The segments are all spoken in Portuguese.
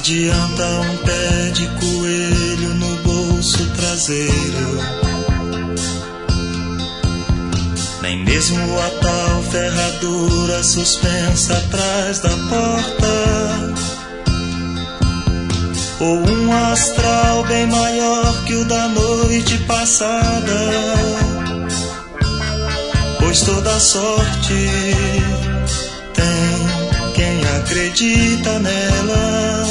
adianta um pé de coelho no bolso traseiro, nem mesmo a tal ferradura suspensa atrás da porta, ou um astral bem maior que o da noite passada, pois toda sorte tem quem acredita nela.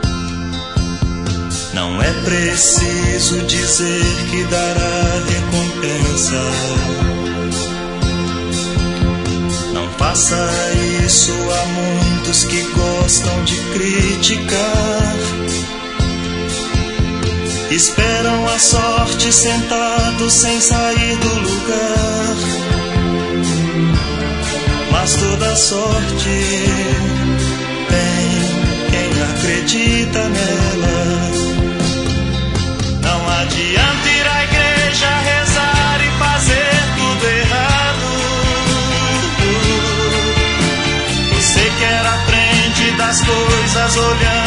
Não é preciso dizer que dará recompensa. Não faça isso, há muitos que gostam de criticar. Esperam a sorte sentados sem sair do lugar. Mas toda sorte tem quem acredita nela. Não adianta ir à igreja, rezar e fazer tudo errado. Você quer aprende das coisas olhando